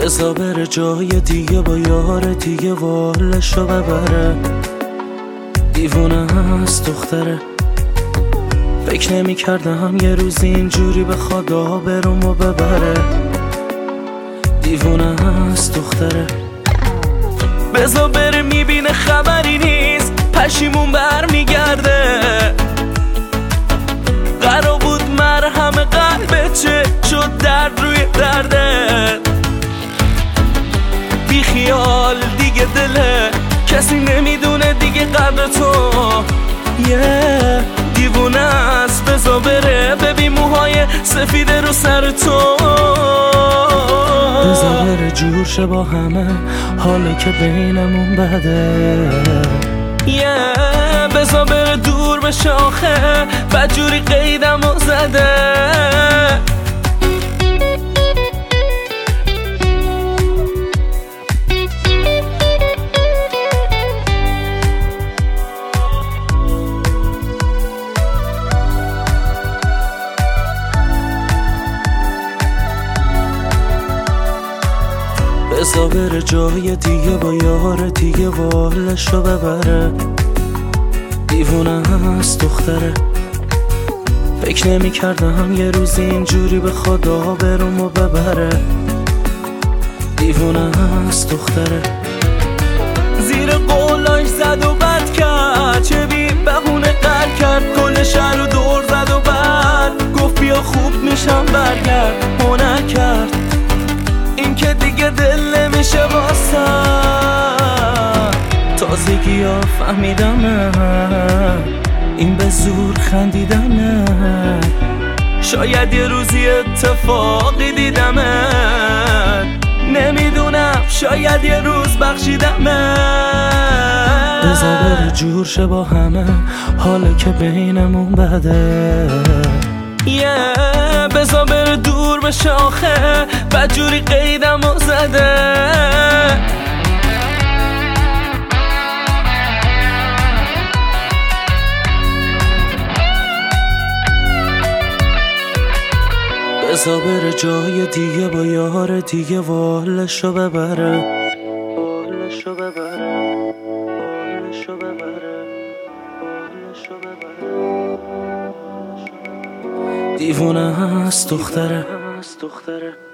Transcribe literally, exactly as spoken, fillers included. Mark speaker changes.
Speaker 1: بزا بره جای دیگه با یار دیگه والشو ببره. دیوونه هست دختره، فکر نمی کردم یه روز اینجوری به خدا برومو ببره. دیوونه هست دختره، بزا بره میبینه خبری نیست، پشیمون بر میگرده. قرار بود مرهم قلبت چه شد درد روی درده. بی خیال دیگه دله، کسی نمیدونه دیگه قدر تو. یه yeah. دیوونه است بزا بره، ببین موهای سفیده رو سر تو. بزا بره جور شه با همه، حالا که بینمون بده. یه yeah. بزا بره دور به شاخه، بدجوری قیدم و زده. بزا بره جای دیگه با یار دیگه والشو ببره. دیوونه هست دختره، فکر نمی کردم یه روز اینجوری به خدا برومو ببره. دیوونه هست دختره، زیر قولاش زد و بد کرد، چه بی بهونه قرد کرد. کل شهر رو دور زد و بعد گفت بیا خوب میشم برگرد. هنر کرد این که دیگه دل نمیشه واسم. تازگی ها فهمیدم این به زور خندیدمه. شاید یه روزی اتفاقی دیدمت، نمیدونم شاید یه روز بخشیدمه. بزا بره جور شه با همه، حالا که بینمون بده. یه yeah. بزا بره دور به شاخه، بدجوری قیدم و زده. بزا بره جای دیگه با یار دیگه والشو ببره. والشو ببره، والشو ببره، والشو ببره. دیوونه هست دختره.